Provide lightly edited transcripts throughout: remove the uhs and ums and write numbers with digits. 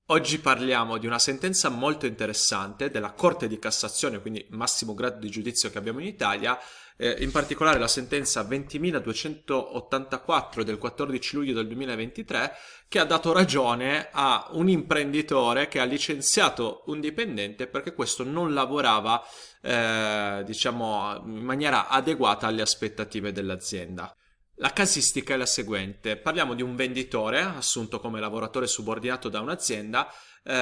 Oggi parliamo di una sentenza molto interessante della Corte di Cassazione, quindi massimo grado di giudizio che abbiamo in Italia, in particolare la sentenza 20.284 del 14 luglio del 2023, che ha dato ragione a un imprenditore che ha licenziato un dipendente perché questo non lavorava, diciamo, in maniera adeguata alle aspettative dell'azienda. La casistica è la seguente: parliamo di un venditore assunto come lavoratore subordinato da un'azienda,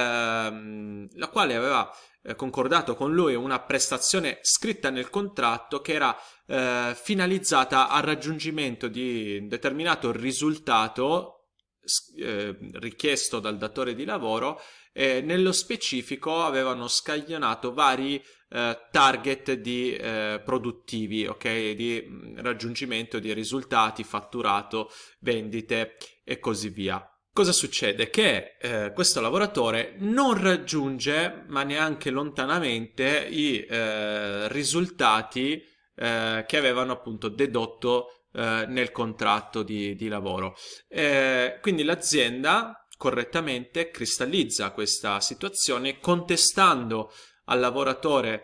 la quale aveva concordato con lui una prestazione scritta nel contratto che era finalizzata al raggiungimento di un determinato risultato richiesto dal datore di lavoro. Nello specifico avevano scaglionato vari target di produttivi, ok? Di raggiungimento di risultati, fatturato, vendite e così via. Cosa succede? Che questo lavoratore non raggiunge, ma neanche lontanamente, i risultati che avevano appunto dedotto nel contratto di lavoro. Quindi l'azienda correttamente cristallizza questa situazione contestando al lavoratore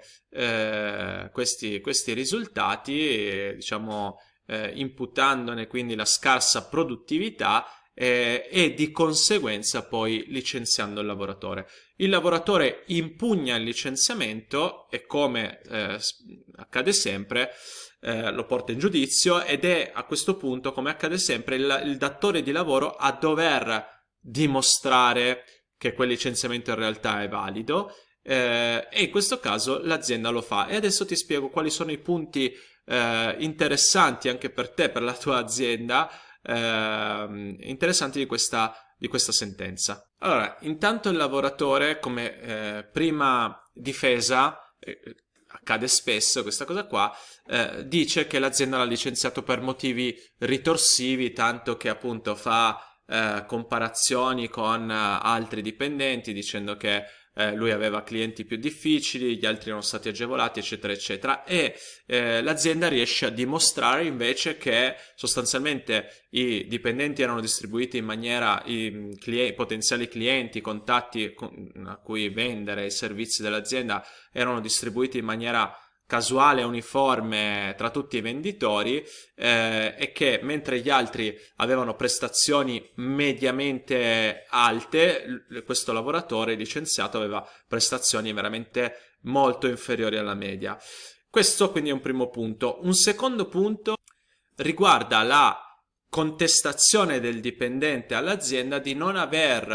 questi risultati, diciamo, imputandone quindi la scarsa produttività e di conseguenza poi licenziando il lavoratore. Il lavoratore impugna il licenziamento e, come accade sempre, lo porta in giudizio ed è a questo punto, come accade sempre, il datore di lavoro a dover dimostrare che quel licenziamento in realtà è valido, e in questo caso l'azienda lo fa. E adesso ti spiego quali sono i punti interessanti anche per te, per la tua azienda, interessanti di questa sentenza. Allora, intanto il lavoratore, come prima difesa, accade spesso questa cosa qua, dice che l'azienda l'ha licenziato per motivi ritorsivi, tanto che appunto fa comparazioni con altri dipendenti, dicendo che lui aveva clienti più difficili, gli altri erano stati agevolati, eccetera, eccetera, e l'azienda riesce a dimostrare invece che sostanzialmente i dipendenti erano distribuiti in maniera, i potenziali clienti, i contatti a cui vendere i servizi dell'azienda erano distribuiti in maniera casuale e uniforme tra tutti i venditori, e che mentre gli altri avevano prestazioni mediamente alte, questo lavoratore licenziato aveva prestazioni veramente molto inferiori alla media. Questo quindi è un primo punto. Un secondo punto riguarda la contestazione del dipendente all'azienda di non aver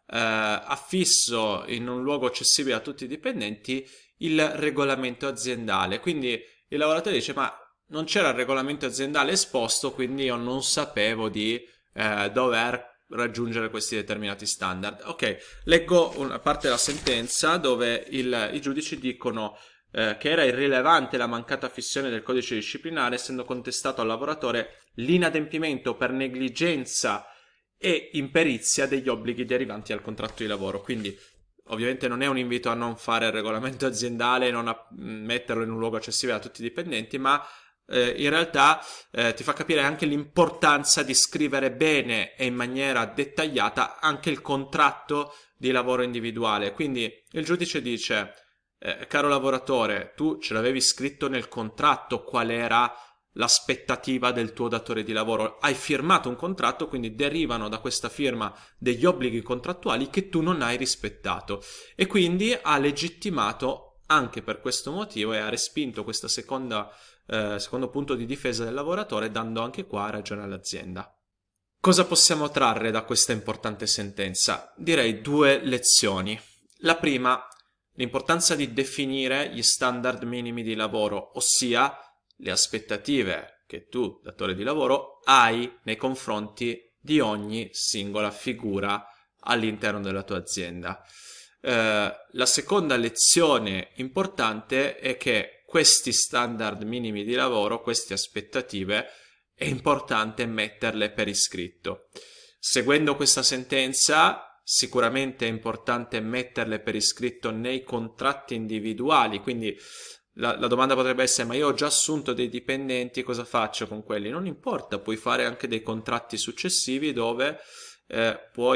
affisso in un luogo accessibile a tutti i dipendenti il regolamento aziendale. Quindi il lavoratore dice: ma non c'era il regolamento aziendale esposto, quindi io non sapevo di dover raggiungere questi determinati standard. Ok, leggo una parte della sentenza dove i giudici dicono che era irrilevante la mancata fissione del codice disciplinare, essendo contestato al lavoratore l'inadempimento per negligenza e imperizia degli obblighi derivanti dal contratto di lavoro. Quindi ovviamente non è un invito a non fare il regolamento aziendale, non a metterlo in un luogo accessibile a tutti i dipendenti, ma in realtà ti fa capire anche l'importanza di scrivere bene e in maniera dettagliata anche il contratto di lavoro individuale. Quindi il giudice dice: caro lavoratore, tu ce l'avevi scritto nel contratto qual era l'aspettativa del tuo datore di lavoro, hai firmato un contratto, quindi derivano da questa firma degli obblighi contrattuali che tu non hai rispettato, e quindi ha legittimato anche per questo motivo e ha respinto questo secondo punto di difesa del lavoratore, dando anche qua ragione all'azienda. Cosa possiamo trarre da questa importante sentenza? Direi due lezioni. La prima, l'importanza di definire gli standard minimi di lavoro, ossia le aspettative che tu, datore di lavoro, hai nei confronti di singola figura all'interno della tua azienda. La seconda lezione importante è che questi standard minimi di lavoro, queste aspettative, è importante metterle per iscritto. Seguendo questa sentenza, sicuramente è importante metterle per iscritto nei contratti individuali, quindi la domanda potrebbe essere: ma io ho già assunto dei dipendenti, cosa faccio con quelli? Non importa, puoi fare anche dei contratti successivi dove puoi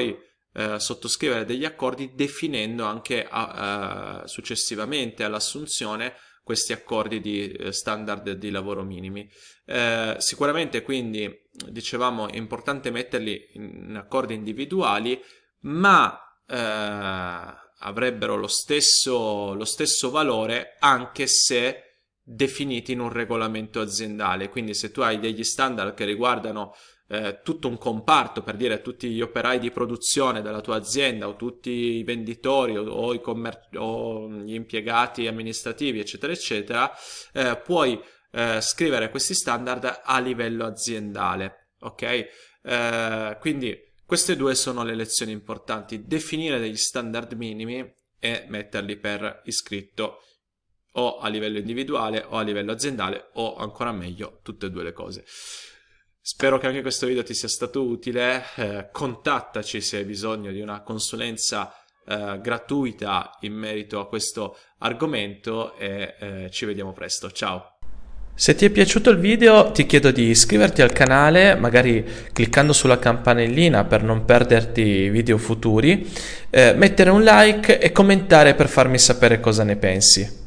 sottoscrivere degli accordi definendo anche successivamente all'assunzione questi accordi di standard di lavoro minimi. Sicuramente quindi dicevamo è importante metterli in accordi individuali, ma avrebbero lo stesso valore anche se definiti in un regolamento aziendale. Quindi se tu hai degli standard che riguardano tutto un comparto, per dire tutti gli operai di produzione della tua azienda o tutti i venditori o gli impiegati amministrativi eccetera eccetera, puoi scrivere questi standard a livello aziendale, ok? Quindi queste due sono le lezioni importanti: definire degli standard minimi e metterli per iscritto o a livello individuale o a livello aziendale, o ancora meglio tutte e due le cose. Spero che anche questo video ti sia stato utile. Contattaci se hai bisogno di una consulenza gratuita in merito a questo argomento e ci vediamo presto. Ciao! Se ti è piaciuto il video ti chiedo di iscriverti al canale, magari cliccando sulla campanellina per non perderti video futuri, mettere un like e commentare per farmi sapere cosa ne pensi.